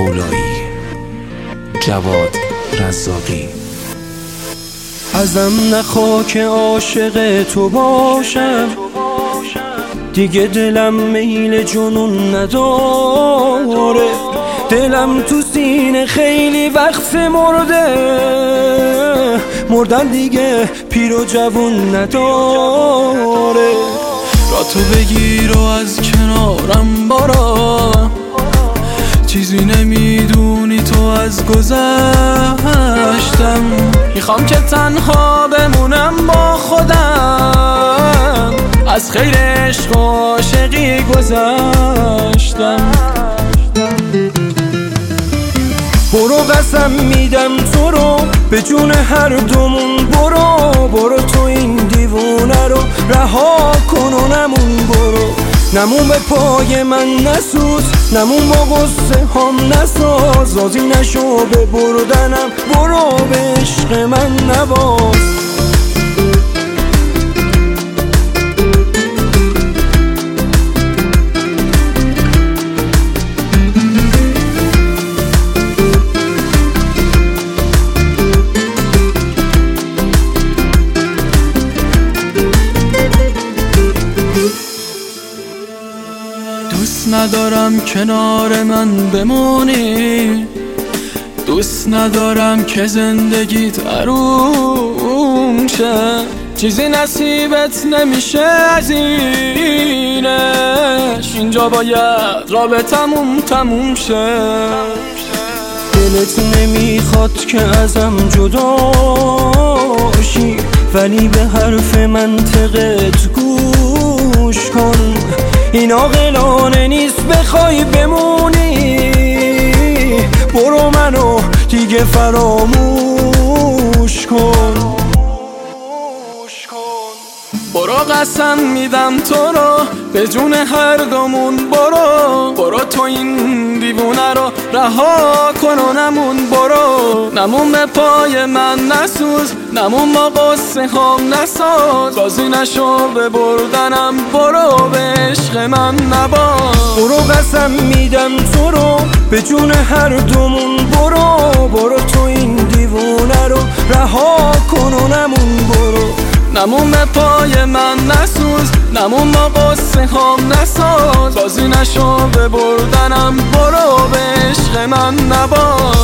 مولایی، جواد رزاقی. ازم نخوا که عاشق تو باشم، دیگه دلم میل جنون نداره. دلم تو سینه خیلی وقت مردن دیگه پیر و جوون نداره. را تو بگیر و از کنارم برا، چیزی نمیدونی تو از گذشتم. میخوام که تنها بمونم با خودم، از خیر عشق و عاشقی گذشتم. برو قسم میدم تو رو به جون هر دومون، برو تو این دیوونه رو رها کن و نمون. برو نمون به پای من نسوز، نمون با غصه هم نساز. راضی نشو به بردنم، برو به عشق من نباز. دوست ندارم کنار من بمونی، دوست ندارم که زندگیت آروم شه. چیزی نصیبت نمیشه از اینش، اینجا باید رابطمون تموم شه. دلت نمیخواد که ازم جداشی، ولی به حرف منطقت گوش کن. این عاقلانه نیست بخوای بمونی، برو منو دیگه فراموش کن. برو قسم میدم تو رو به جون هر دومون، برو تو این دیوونه رو رها کن و نمون. برو نمون به پای من نسوز، نمون با قصه هم نساز. راضی نشو به بردنم، برو به عشق من نباز. برو قسم میدم تو رو به جون هر دومون، برو تو این دیوونه رو رها کن و نمون. برو نمون به پای من نسوز، نمون با قصه هم نساز. راضی نشو به بردنم، برو به عشق من نباز.